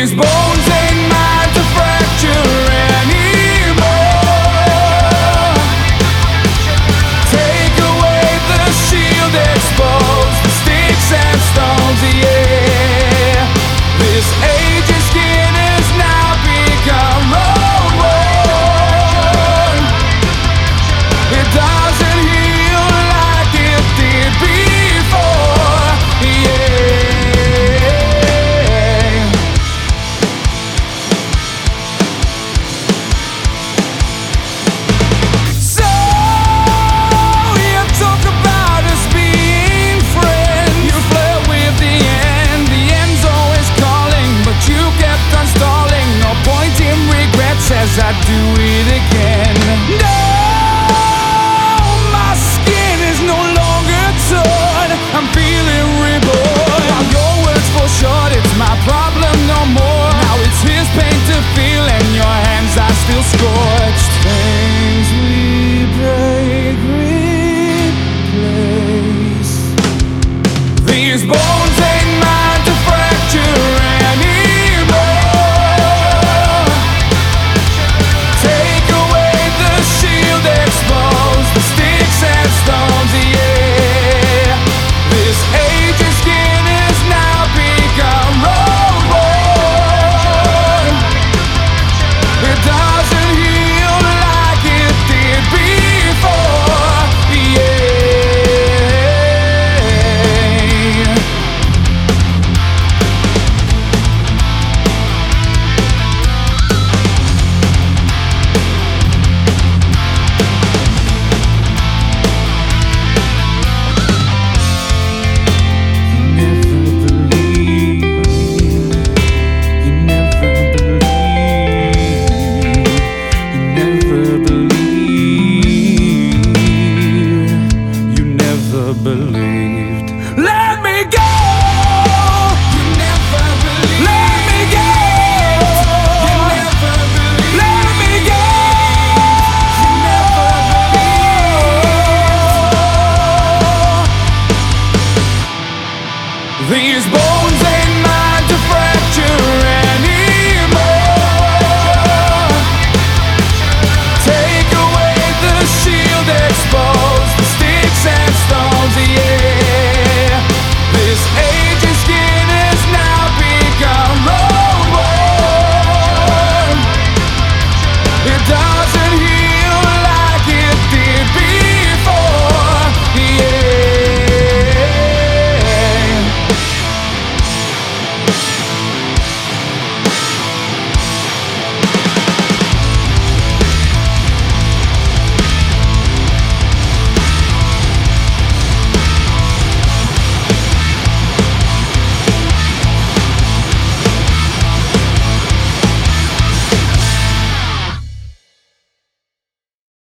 These bones ain't mine to fracture anymore. Take away the shield, expose the sticks and stones, yeah. This aged skin has now become worn. It doesn't heal like it did before, yeah. So you talk about us being friends. You flirt with the end's always calling, but you kept on stalling. No point in regret, says I'd do it again. No, my skin is no longer torn. I'm feeling reborn. While your words fall short, it's my problem no more. Now it's his pain to feel, and your hands are still scorched. Things we break, replace. These bones ain't mine to fracture anymore. Take away the shield, expose the sticks and stones, yeah. This aged skin has now become worn. It doesn't heal like it did before, yeah. Believed. Let me go. You never believed. Let me go. You never believed. Let me go. You never believed. These boys